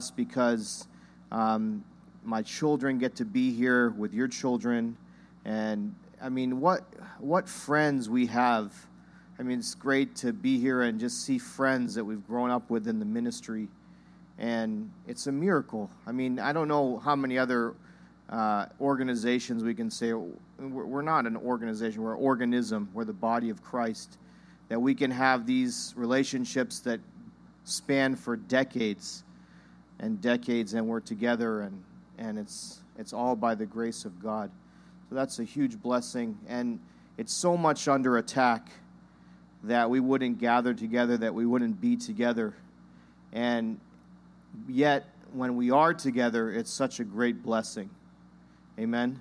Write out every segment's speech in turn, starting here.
because my children get to be here with your children, and I mean, what friends we have. I mean, it's great to be here and just see friends that we've grown up with in the ministry, and it's a miracle. I mean, I don't know how many other organizations we can say. We're not an organization, we're an organism, we're the body of Christ, that we can have these relationships that span for decades and decades, and we're together, and it's all by the grace of God. So that's a huge blessing, and it's so much under attack that we wouldn't gather together, that we wouldn't be together, and yet when we are together, it's such a great blessing. Amen.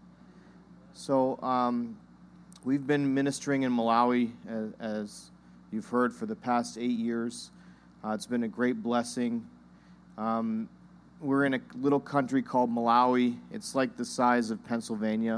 So we've been ministering in Malawi, as you've heard, for the past 8 years. It's been a great blessing. We're in a little country called Malawi. It's like the size of Pennsylvania,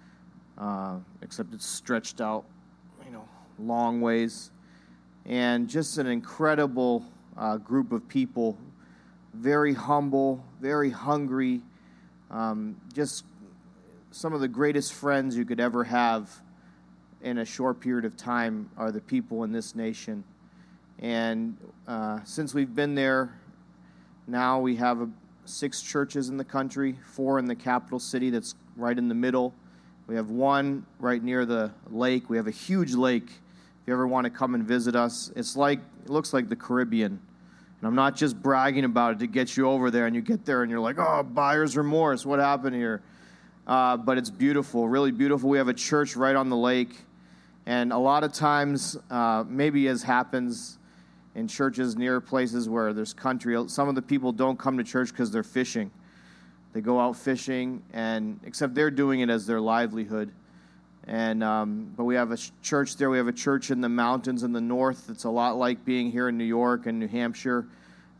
except it's stretched out, long ways. And just an incredible group of people, very humble, very hungry, just some of the greatest friends you could ever have in a short period of time are the people in this nation. And since we've been there, now we have 6 churches in the country, 4 in the capital city that's right in the middle. We have 1 right near the lake. We have a huge lake. If you ever want to come and visit us, it looks like the Caribbean. And I'm not just bragging about it to get you over there, and you get there and you're like, oh, buyer's remorse, what happened here? But it's beautiful, really beautiful. We have a church right on the lake. And a lot of times, maybe as happens in churches near places where there's country, some of the people don't come to church because they're fishing. They go out fishing, and except they're doing it as their livelihood. And but we have a church there. We have a church in the mountains in the north. It's a lot like being here in New York and New Hampshire.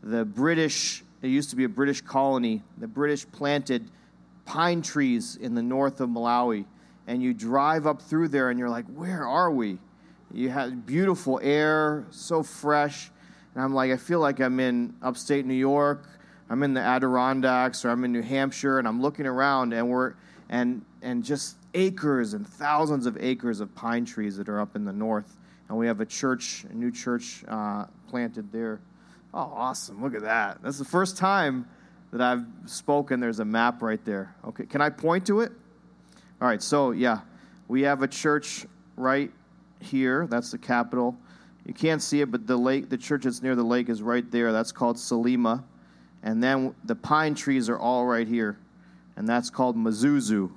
It used to be a British colony. The British planted pine trees in the north of Malawi. And you drive up through there, and you're like, where are we? You have beautiful air, so fresh. And I'm like, I feel like I'm in upstate New York. I'm in the Adirondacks, or I'm in New Hampshire, and I'm looking around, and and just acres and thousands of acres of pine trees that are up in the north. And we have a new church planted there. Oh, awesome. Look at that. That's the first time that I've spoken. There's a map right there. Okay, can I point to it? All right, so, yeah, we have a church right here. That's the capital. You can't see it, but the church that's near the lake is right there. That's called Salima. And then the pine trees are all right here, and that's called Mazuzu.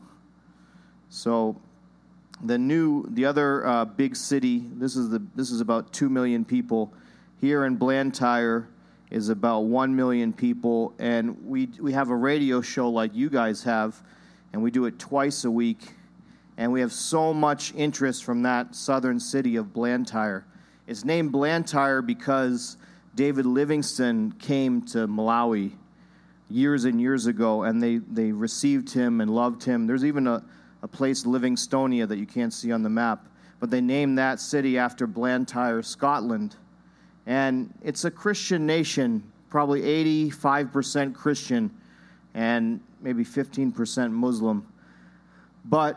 So the other big city, this is about 2 million people. Here in Blantyre is about 1 million people, and we have a radio show like you guys have, and we do it twice a week, and we have so much interest from that southern city of Blantyre. It's named Blantyre because David Livingstone came to Malawi years and years ago, and they received him and loved him. There's even a place, Livingstonia, that you can't see on the map, but they named that city after Blantyre, Scotland. And it's a Christian nation, probably 85% Christian, and maybe 15% Muslim. But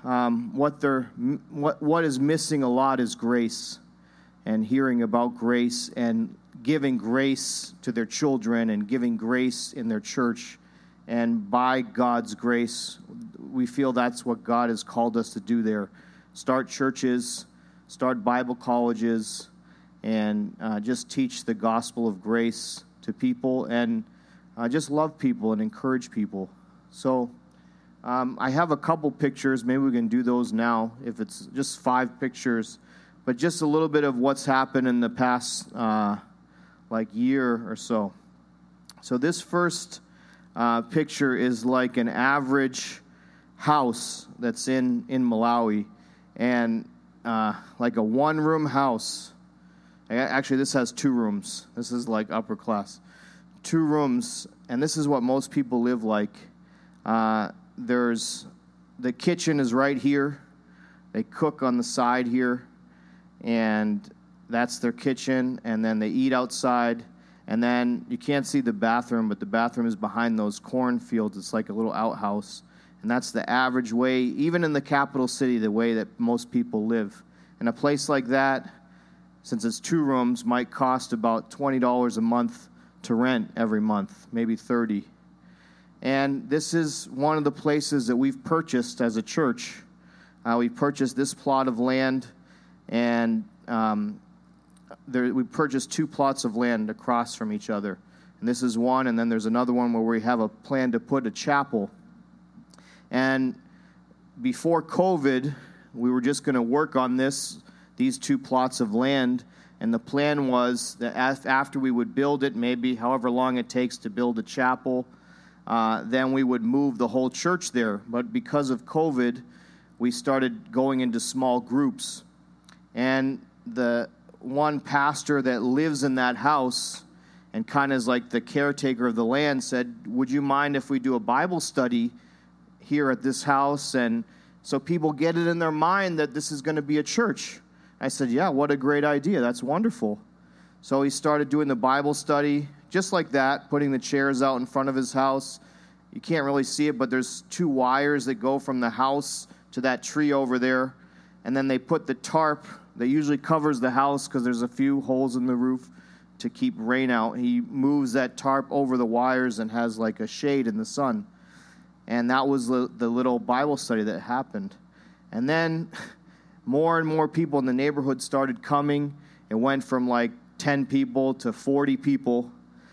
what is missing a lot is grace, and hearing about grace, and giving grace to their children, and giving grace in their church. And by God's grace, we feel that's what God has called us to do there. Start churches, start Bible colleges, and just teach the gospel of grace to people, and just love people and encourage people. So I have a couple pictures. Maybe we can do those now, if it's just 5 pictures. But just a little bit of what's happened in the past year or so. So this first picture is like an average house that's in Malawi, and like a 1-room house. Actually, this has 2 rooms. This is like upper class. 2 rooms, and this is what most people live like. There's the kitchen is right here. They cook on the side here, and that's their kitchen. And then they eat outside, And then you can't see the bathroom, but the bathroom is behind those cornfields. It's like a little outhouse. And that's the average way, even in the capital city, the way that most people live. And a place like that, since it's 2 rooms, might cost about $20 a month to rent every month, maybe $30. And this is one of the places that we've purchased as a church. We purchased this plot of land, and we purchased 2 plots of land across from each other. And this is one, and then there's another one where we have a plan to put a chapel. And before COVID, we were just going to work on these 2 plots of land. And the plan was that after we would build it, maybe however long it takes to build a chapel, then we would move the whole church there. But because of COVID, we started going into small groups. And the one pastor that lives in that house and kind of is like the caretaker of the land said, would you mind if we do a Bible study here at this house? And so people get it in their mind that this is going to be a church. I said, yeah, what a great idea. That's wonderful. So he started doing the Bible study just like that, putting the chairs out in front of his house. You can't really see it, but there's 2 wires that go from the house to that tree over there. And then they put the tarp that usually covers the house because there's a few holes in the roof to keep rain out. He moves that tarp over the wires and has like a shade in the sun. And that was the little Bible study that happened. And then more and more people in the neighborhood started coming. It went from like 10 people to 40 people.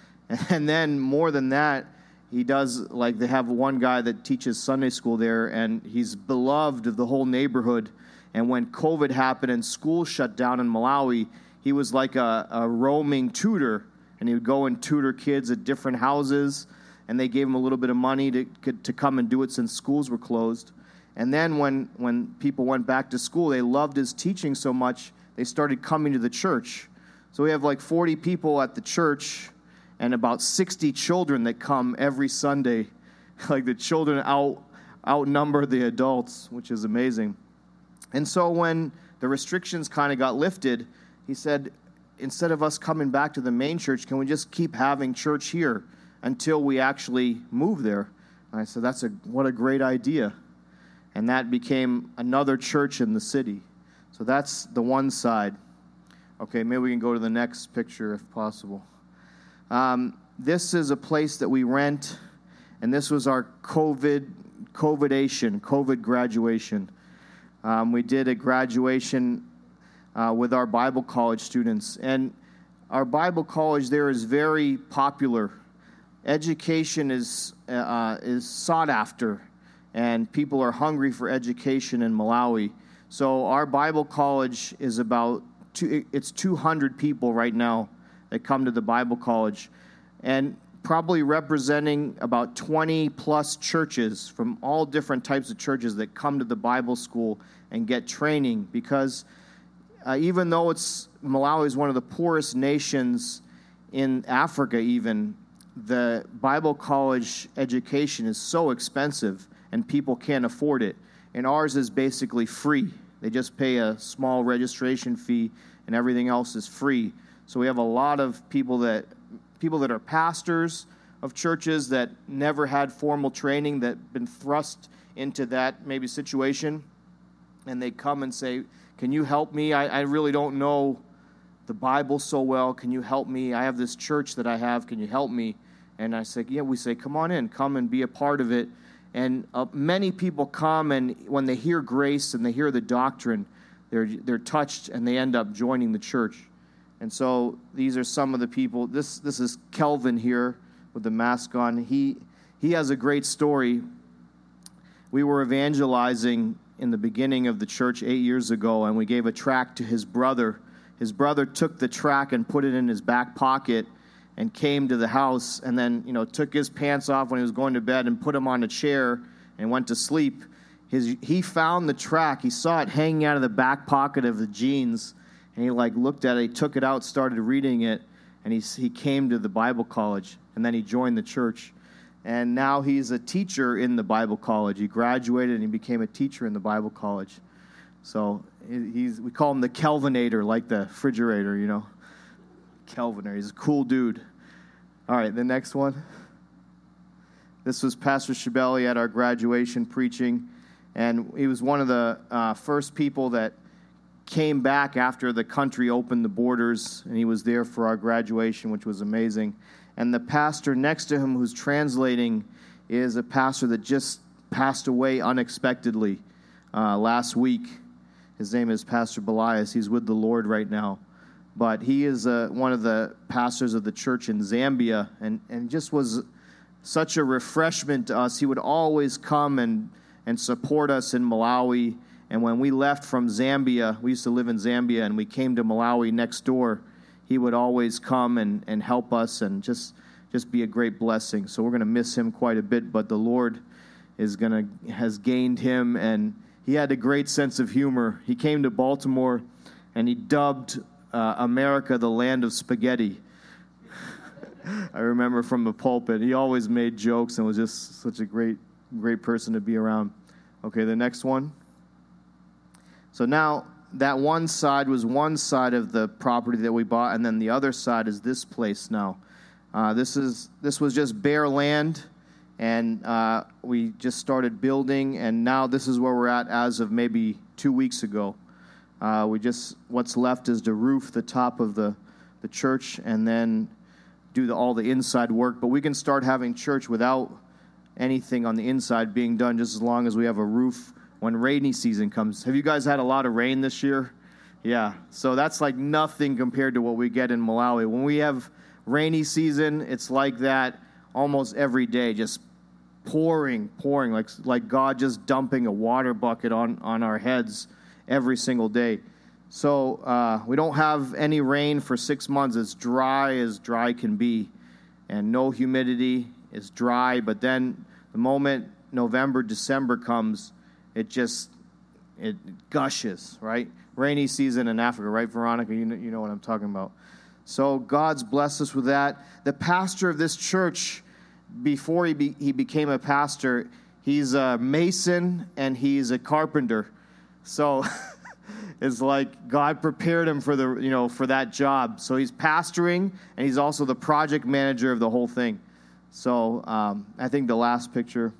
And then more than that, he does, like they have one guy that teaches Sunday school there, and he's beloved of the whole neighborhood. And when COVID happened and school shut down in Malawi, he was like a roaming tutor, and he would go and tutor kids at different houses, and they gave him a little bit of money to come and do it since schools were closed. And then when people went back to school, they loved his teaching so much, they started coming to the church. So we have like 40 people at the church and about 60 children that come every Sunday. Like the children outnumber the adults, which is amazing. And so when the restrictions kind of got lifted, he said, instead of us coming back to the main church, can we just keep having church here until we actually move there? And I said, what a great idea. And that became another church in the city. So that's the one side. Okay, maybe we can go to the next picture if possible. This is a place that we rent, and this was our COVID graduation. We did a graduation with our Bible college students, and our Bible college there is very popular. Education is sought after, and people are hungry for education in Malawi. So our Bible college is it's 200 people right now that come to the Bible college, and probably representing about 20 plus churches from all different types of churches that come to the Bible school and get training, because even though Malawi is one of the poorest nations in Africa even, the Bible college education is so expensive and people can't afford it. And ours is basically free. They just pay a small registration fee and everything else is free. So we have a lot of people that are pastors of churches that never had formal training, that been thrust into that maybe situation, and they come and say, can you help me? I really don't know the Bible so well. Can you help me? I have this church that I have. Can you help me? And I say, yeah, we say, come on in, come and be a part of it. And many people come, and when they hear grace and they hear the doctrine, they're touched, and they end up joining the church. And so these are some of the people. This is Kelvin here with the mask on. He has a great story. We were evangelizing in the beginning of the church 8 years ago, and we gave a tract to his brother. His brother took the tract and put it in his back pocket and came to the house, and then took his pants off when he was going to bed and put them on a chair and went to sleep. He found the tract. He saw it hanging out of the back pocket of the jeans. And he looked at it, he took it out, started reading it, and he came to the Bible college, and then he joined the church. And now he's a teacher in the Bible college. He graduated and he became a teacher in the Bible college. So we call him the Kelvinator, like the refrigerator, Kelvinator. He's a cool dude. All right, the next one. This was Pastor Shibeli at our graduation preaching, and he was one of the first people that came back after the country opened the borders, and he was there for our graduation, which was amazing. And the pastor next to him who's translating is a pastor that just passed away unexpectedly last week. His name is Pastor Belias. He's with the Lord right now. But he is one of the pastors of the church in Zambia, and just was such a refreshment to us. He would always come and support us in Malawi. And when we left from Zambia, we used to live in Zambia, and we came to Malawi next door, he would always come and help us and just be a great blessing. So we're going to miss him quite a bit, but the Lord has gained him, and he had a great sense of humor. He came to Baltimore, and he dubbed America the land of spaghetti. I remember from the pulpit, he always made jokes and was just such a great person to be around. Okay, the next one. So now that one side was one side of the property that we bought, and then the other side is this place now. This was just bare land, and we just started building, and now this is where we're at as of maybe 2 weeks ago. What's left is to roof the top of the church and then do all the inside work. But we can start having church without anything on the inside being done, just as long as we have a roof when rainy season comes. Have you guys had a lot of rain this year? Yeah. So that's like nothing compared to what we get in Malawi. When we have rainy season, it's like that almost every day, just pouring, like God just dumping a water bucket on our heads every single day. So we don't have any rain for 6 months. It's dry as dry can be, and no humidity. It's dry, but then the moment November, December comes, it gushes, right? Rainy season in Africa, right, Veronica? You know what I'm talking about. So God's blessed us with that. The pastor of this church, before he became a pastor, he's a mason and he's a carpenter. So it's like God prepared him for for that job. So he's pastoring, and he's also the project manager of the whole thing. So I think the last picture.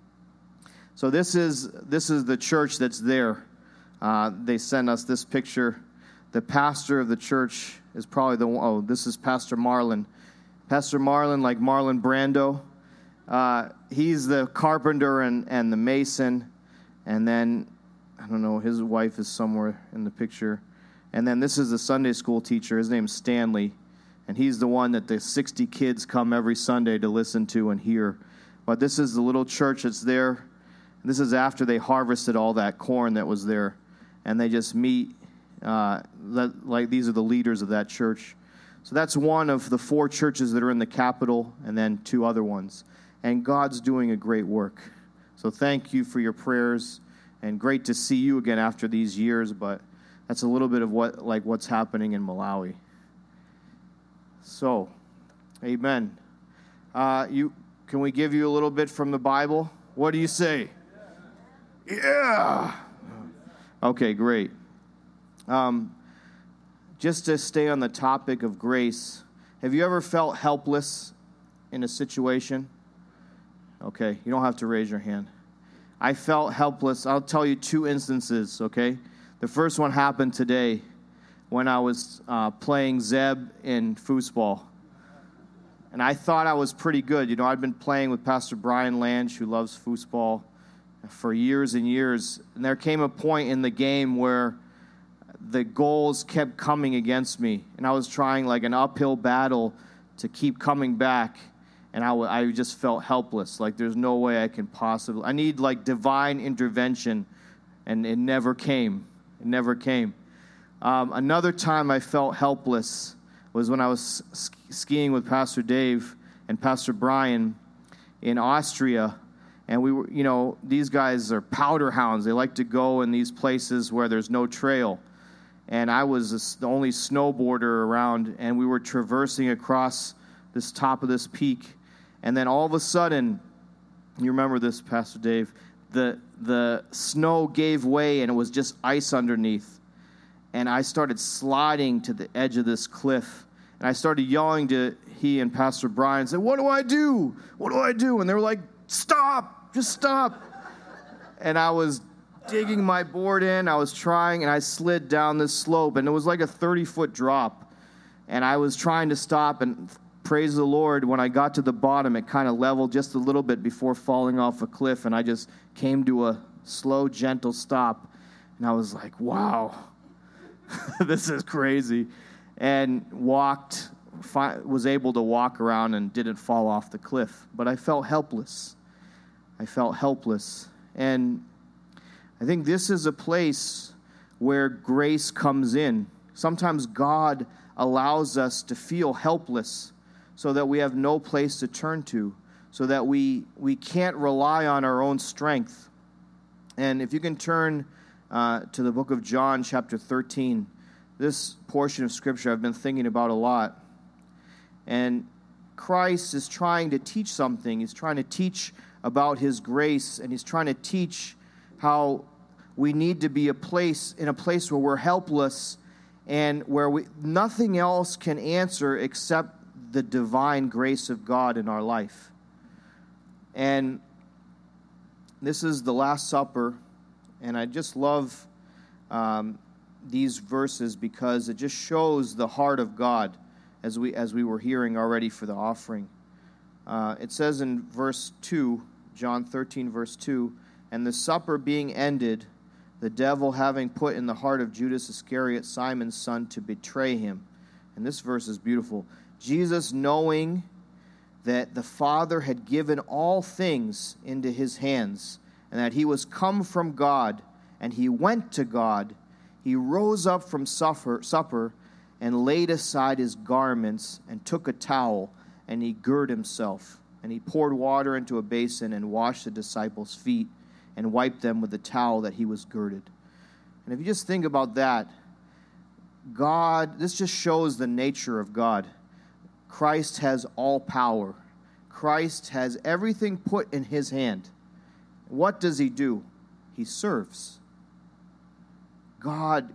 So this is the church that's there. They sent us this picture. The pastor of the church is probably the one. Oh, this is Pastor Marlon. Pastor Marlon, like Marlon Brando. He's the carpenter and the mason. And then, I don't know, his wife is somewhere in the picture. And then this is the Sunday school teacher. His name's Stanley. And he's the one that the 60 kids come every Sunday to listen to and hear. But this is the little church that's there. This is after they harvested all that corn that was there. And they just meet, like these are the leaders of that church. So that's one of the 4 churches that are in the capital, and then 2 other ones. And God's doing a great work. So thank you for your prayers, and great to see you again after these years. But that's a little bit of what's happening in Malawi. So, amen. Can we give you a little bit from the Bible? What do you say? Yeah. Okay, great. Just to stay on the topic of grace, have you ever felt helpless in a situation? Okay, you don't have to raise your hand. I felt helpless. I'll tell you 2 instances, okay? The first one happened today when I was playing Zeb in foosball. And I thought I was pretty good. I'd been playing with Pastor Brian Lange, who loves foosball, for years and years. And there came a point in the game where the goals kept coming against me. And I was trying like an uphill battle to keep coming back. And I just felt helpless. Like there's no way I can possibly. I need like divine intervention. And it never came. It never came. Another time I felt helpless was when I was skiing with Pastor Dave and Pastor Brian in Austria. And we were, these guys are powder hounds. They like to go in these places where there's no trail. And I was the only snowboarder around, and we were traversing across this top of this peak. And then all of a sudden, you remember this, Pastor Dave, the snow gave way, and it was just ice underneath. And I started sliding to the edge of this cliff. And I started yelling to he and Pastor Brian, said, "What do I do? What do I do?" And they were like, "Stop, just stop." And I was digging my board in. I was trying, and I slid down this slope, and it was like a 30-foot drop. And I was trying to stop, and praise the Lord, when I got to the bottom, it kind of leveled just a little bit before falling off a cliff, and I just came to a slow, gentle stop. And I was like, wow, this is crazy. And was able to walk around and didn't fall off the cliff. But I felt helpless. And I think this is a place where grace comes in. Sometimes God allows us to feel helpless so that we have no place to turn to, so that we can't rely on our own strength. And if you can turn to the book of John, chapter 13, this portion of Scripture I've been thinking about a lot. And Christ is trying to teach something. He's trying to teach about His grace, and He's trying to teach how we need to be in a place where we're helpless and where nothing else can answer except the divine grace of God in our life. And this is the Last Supper, and I just love these verses because it just shows the heart of God, as we were hearing already for the offering. It says in verse 2, John 13, verse 2, "And the supper being ended, the devil having put in the heart of Judas Iscariot, Simon's son, to betray him." And this verse is beautiful. Jesus, knowing that the Father had given all things into his hands, and that he was come from God, and he went to God, he rose up from supper and laid aside his garments and took a towel, and he girded himself. And he poured water into a basin and washed the disciples' feet and wiped them with the towel that he was girded. And if you just think about that, this just shows the nature of God. Christ has all power. Christ has everything put in his hand. What does he do? He serves. God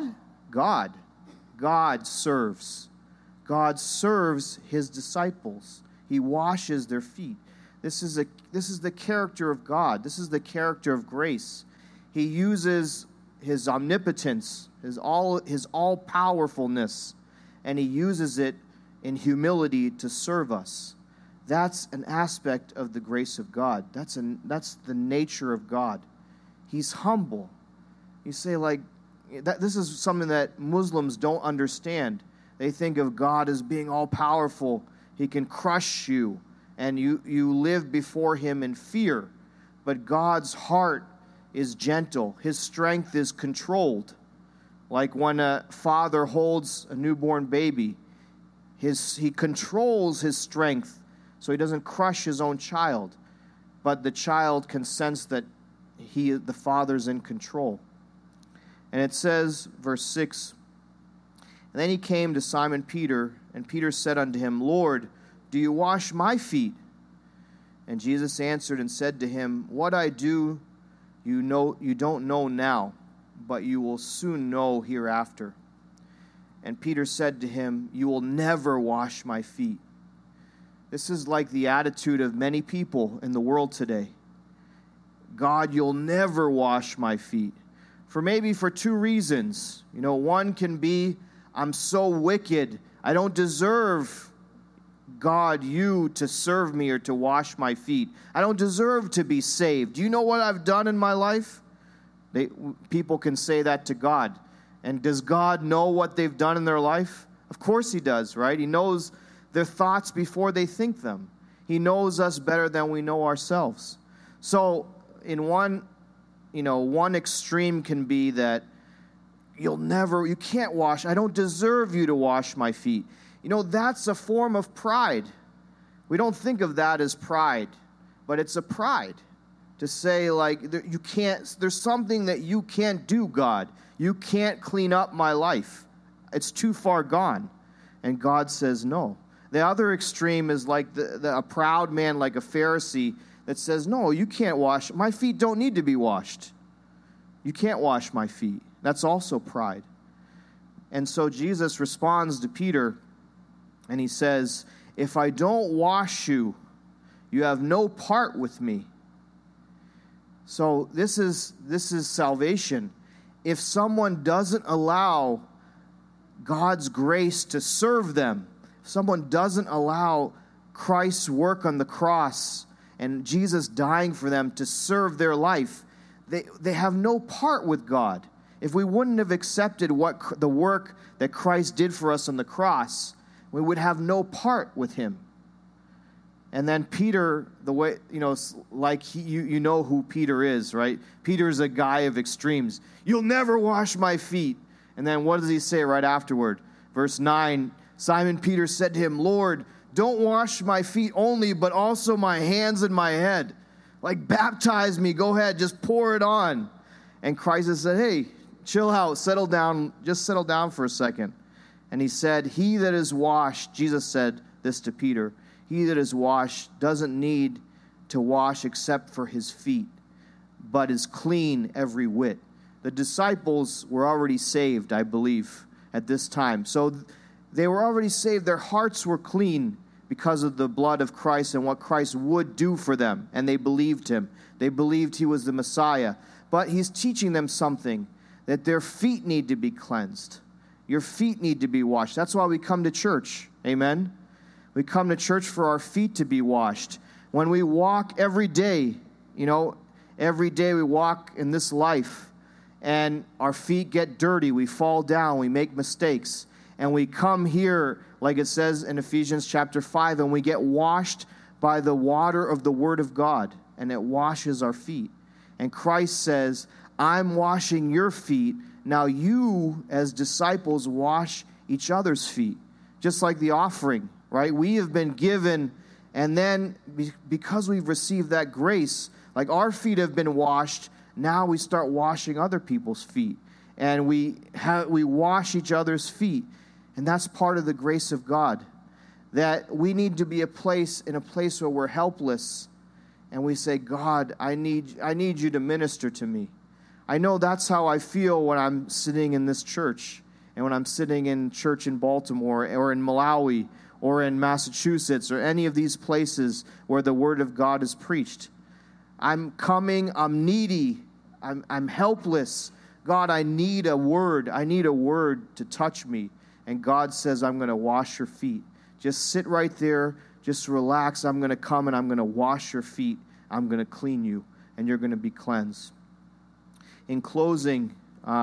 serves. God serves his disciples. He washes their feet. This is the character of God. This is the character of grace. He uses his omnipotence, his all-powerfulness, and he uses it in humility to serve us. That's an aspect of the grace of God. That's the nature of God. He's humble. You say, this is something that Muslims don't understand. They think of God as being all-powerful. He can crush you, and you live before him in fear. But God's heart is gentle. His strength is controlled. Like when a father holds a newborn baby, he controls his strength so he doesn't crush his own child. But the child can sense that the father's in control. And it says, verse 6, "And then he came to Simon Peter, and Peter said unto him, Lord, do you wash my feet? And Jesus answered and said to him, What I do you don't know now, but you will soon know hereafter. And Peter said to him, You will never wash my feet. This is like the attitude of many people in the world today. God, you'll never wash my feet. For two reasons. One can be, I'm so wicked. I don't deserve, God, you to serve me or to wash my feet. I don't deserve to be saved. Do you know what I've done in my life? People can say that to God. And does God know what they've done in their life? Of course he does, right? He knows their thoughts before they think them. He knows us better than we know ourselves. So in one extreme can be that you can't wash. I don't deserve you to wash my feet. That's a form of pride. We don't think of that as pride, but it's a pride to say you can't. There's something that you can't do, God. You can't clean up my life. It's too far gone. And God says no. The other extreme is like a proud man, like a Pharisee, that says, no, you can't wash. My feet don't need to be washed. You can't wash my feet. That's also pride. And so Jesus responds to Peter And he says, if I don't wash you, you have no part with me. So this is salvation. If someone doesn't allow God's grace to serve them, if someone doesn't allow Christ's work on the cross and Jesus dying for them to serve their life, they have no part with God. If we wouldn't have accepted the work that Christ did for us on the cross, we would have no part with him. And then Peter, the way, like you know who Peter is, right? Peter's a guy of extremes. You'll never wash my feet. And then what does he say right afterward? Verse 9, Simon Peter said to him, Lord, don't wash my feet only, but also my hands and my head. Like, baptize me. Go ahead, just pour it on. And Christ has said, hey, chill out, settle down, just settle down for a second. And he said, he that is washed, Jesus said this to Peter, he that is washed doesn't need to wash except for his feet, but is clean every whit. The disciples were already saved, I believe, at this time. So they were already saved. Their hearts were clean because of the blood of Christ and what Christ would do for them. And they believed him. They believed he was the Messiah. But he's teaching them something, that their feet need to be cleansed. Your feet need to be washed. That's why we come to church. Amen? We come to church for our feet to be washed. When we walk every day, every day we walk in this life, and our feet get dirty, we fall down, we make mistakes, and we come here, like it says in Ephesians chapter 5, and we get washed by the water of the Word of God, and it washes our feet. And Christ says, I'm washing your feet. Now you, as disciples, wash each other's feet, just like the offering, right? We have been given, and then because we've received that grace, like our feet have been washed, now we start washing other people's feet, and we wash each other's feet, and that's part of the grace of God. That we need to be in a place where we're helpless, and we say, God, I need you to minister to me. I know that's how I feel when I'm sitting in this church, and when I'm sitting in church in Baltimore or in Malawi or in Massachusetts or any of these places where the Word of God is preached. I'm coming, I'm needy, I'm helpless. God, I need a word. I need a word to touch me. And God says, I'm going to wash your feet. Just sit right there, just relax. I'm going to come and I'm going to wash your feet. I'm going to clean you, and you're going to be cleansed. In closing,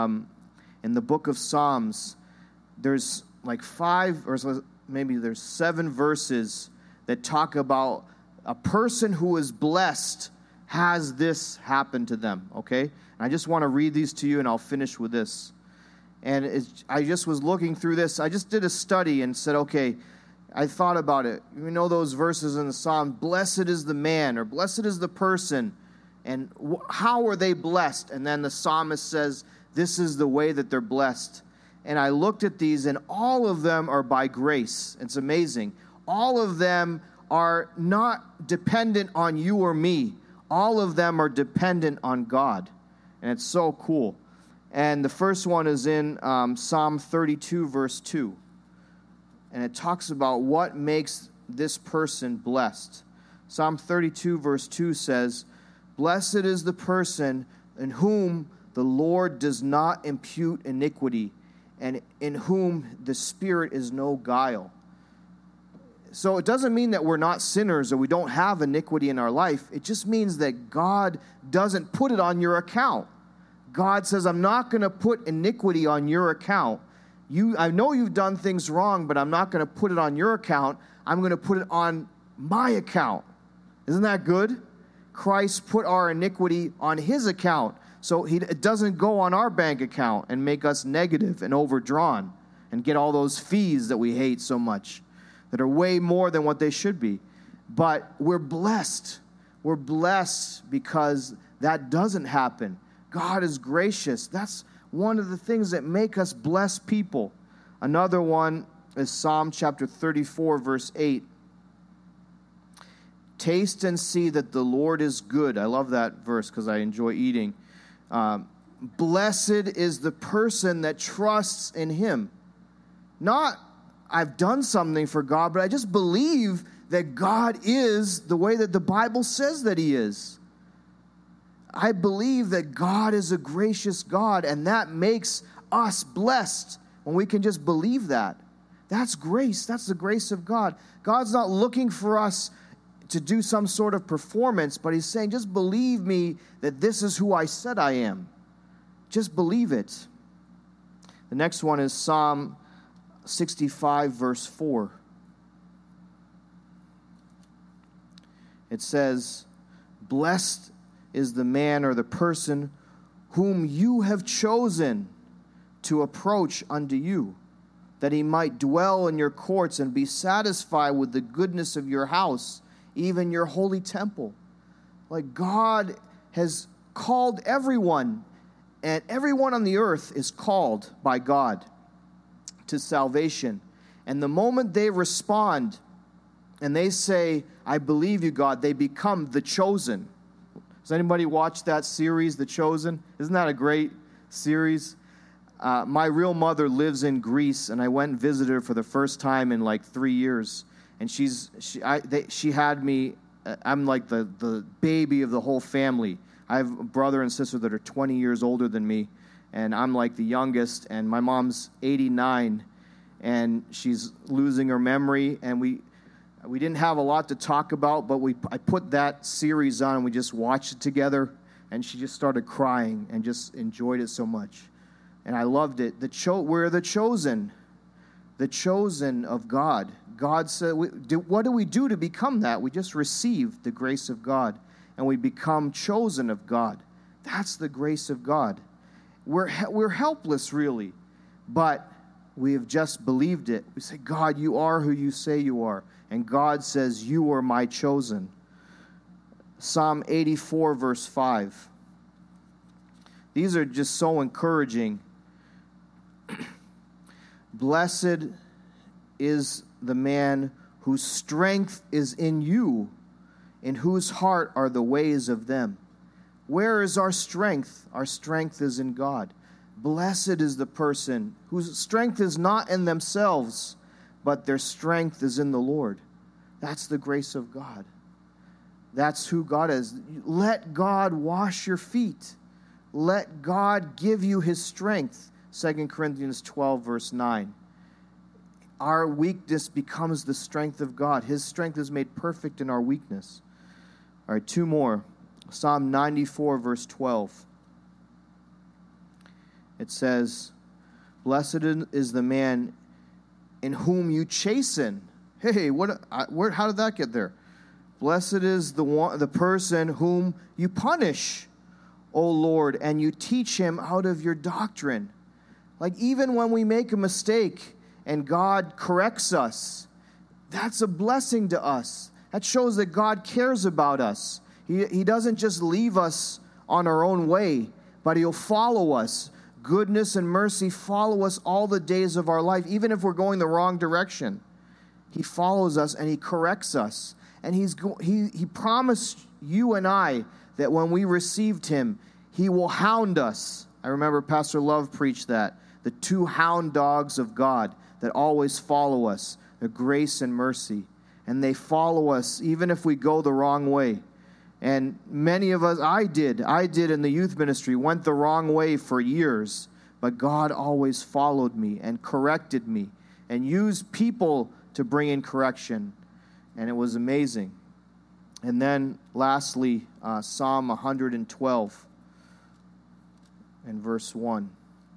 in the book of Psalms, there's like 5 or maybe there's 7 verses that talk about a person who is blessed has this happen to them, okay? And I just want to read these to you, and I'll finish with this. And I just was looking through this. I just did a study and said, okay, I thought about it. You know those verses in the Psalm, blessed is the man, or blessed is the person, and how are they blessed? And then the psalmist says, this is the way that they're blessed. And I looked at these, and all of them are by grace. It's amazing. All of them are not dependent on you or me. All of them are dependent on God. And it's so cool. And the first one is in Psalm 32, verse 2. And it talks about what makes this person blessed. Psalm 32, verse 2 says, blessed is the person in whom the Lord does not impute iniquity, and in whom the Spirit is no guile. So it doesn't mean that we're not sinners or we don't have iniquity in our life. It just means that God doesn't put it on your account. God says, I'm not going to put iniquity on your account. I know you've done things wrong, but I'm not going to put it on your account. I'm going to put it on my account. Isn't that good? Christ put our iniquity on his account. So it doesn't go on our bank account and make us negative and overdrawn and get all those fees that we hate so much, that are way more than what they should be. But we're blessed. We're blessed because that doesn't happen. God is gracious. That's one of the things that make us blessed people. Another one is Psalm chapter 34, verse 8. Taste and see that the Lord is good. I love that verse because I enjoy eating. Blessed is the person that trusts in him. Not, I've done something for God, but I just believe that God is the way that the Bible says that he is. I believe that God is a gracious God, and that makes us blessed when we can just believe that. That's grace. That's the grace of God. God's not looking for us to do some sort of performance, but he's saying, just believe me that this is who I said I am. Just believe it. The next one is Psalm 65, verse 4. It says, blessed is the man or the person whom you have chosen to approach unto you, that he might dwell in your courts and be satisfied with the goodness of your house, even your holy temple. Like, God has called everyone, and everyone on the earth is called by God to salvation. And the moment they respond and they say, I believe you, God, they become the chosen. Does anybody watch that series, The Chosen? Isn't that a great series? My real mother lives in Greece, and I went and visited her for the first time in like 3 years. And she had me. I'm like the baby of the whole family. I have a brother and sister that are 20 years older than me, and I'm like the youngest. And my mom's 89, and she's losing her memory. And we didn't have a lot to talk about, but I put that series on, and we just watched it together. And she just started crying and just enjoyed it so much. And I loved it. We're the chosen of God. God said, what do we do to become that? We just receive the grace of God, and we become chosen of God. That's the grace of God. We're helpless, really, but we have just believed it. We say, God, you are who you say you are. And God says, you are my chosen. Psalm 84, verse 5. These are just so encouraging. Blessed is the man whose strength is in you, in whose heart are the ways of them. Where is our strength? Our strength is in God. Blessed is the person whose strength is not in themselves, but their strength is in the Lord. That's the grace of God. That's who God is. Let God wash your feet. Let God give you his strength. 2 Corinthians 12, verse 9. Our weakness becomes the strength of God. His strength is made perfect in our weakness. All right, two more. Psalm 94, verse 12. It says, blessed is the man in whom you chasten. Hey, how did that get there? Blessed is the person whom you punish, O Lord, and you teach him out of your doctrine. Like, even when we make a mistake and God corrects us, that's a blessing to us. That shows that God cares about us. He doesn't just leave us on our own way, but he'll follow us. Goodness and mercy follow us all the days of our life, even if we're going the wrong direction. He follows us and he corrects us. And he promised you and I that when we received him, he will hound us. I remember Pastor Love preached that. The two hound dogs of God that always follow us, the grace and mercy. And they follow us even if we go the wrong way. And many of us, I did in the youth ministry, went the wrong way for years. But God always followed me and corrected me and used people to bring in correction. And it was amazing. And then lastly, Psalm 112 and verse 1.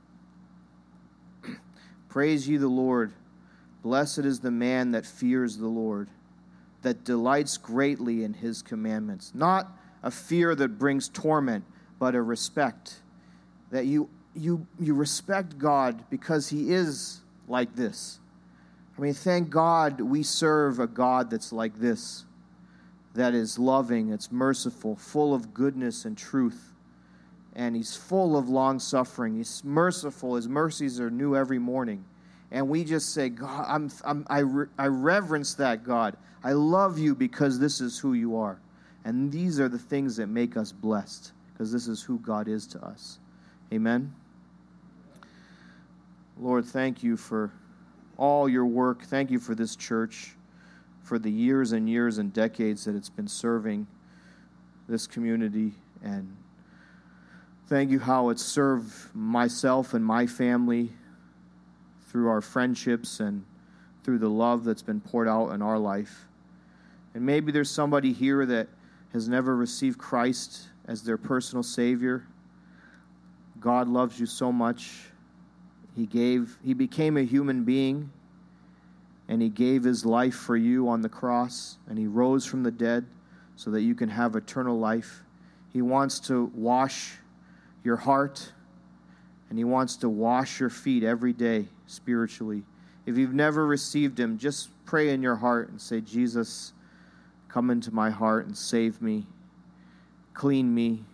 Praise ye the Lord. Blessed is the man that fears the Lord, that delights greatly in his commandments. Not a fear that brings torment, but a respect. That you respect God because he is like this. I mean, thank God we serve a God that's like this, that is loving, it's merciful, full of goodness and truth. And he's full of long-suffering. He's merciful. His mercies are new every morning. And we just say, God, I reverence that, God. I love you because this is who you are. And these are the things that make us blessed, because this is who God is to us. Amen? Lord, thank you for all your work. Thank you for this church, for the years and years and decades that it's been serving this community. And thank you how it's served myself and my family through our friendships and through the love that's been poured out in our life. And maybe there's somebody here that has never received Christ as their personal Savior. God loves you so much. He became a human being, and He gave His life for you on the cross, and He rose from the dead so that you can have eternal life. He wants to wash your heart, and He wants to wash your feet every day spiritually. If you've never received Him, just pray in your heart and say, Jesus, come into my heart and save me. Clean me.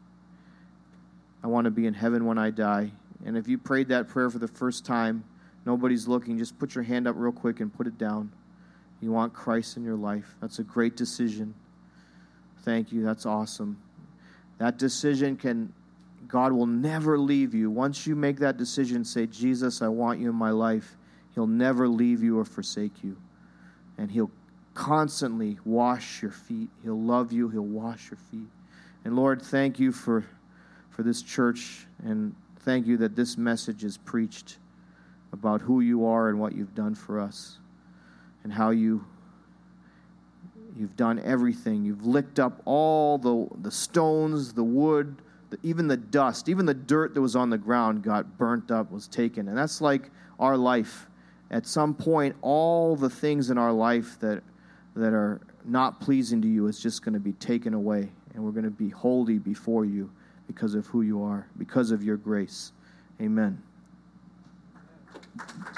I want to be in heaven when I die. And if you prayed that prayer for the first time, nobody's looking, just put your hand up real quick and put it down. You want Christ in your life. That's a great decision. Thank you. That's awesome. That decision God will never leave you. Once you make that decision, say, Jesus, I want you in my life. He'll never leave you or forsake you. And He'll constantly wash your feet. He'll love you. He'll wash your feet. And Lord, thank you for this church, and thank you that this message is preached about who you are and what you've done for us, and how you've done everything. You've licked up all the stones, the wood, even the dust, even the dirt that was on the ground got burnt up, was taken. And that's like our life. At some point, all the things in our life that are not pleasing to you is just going to be taken away, and we're going to be holy before you because of who you are, because of your grace. Amen.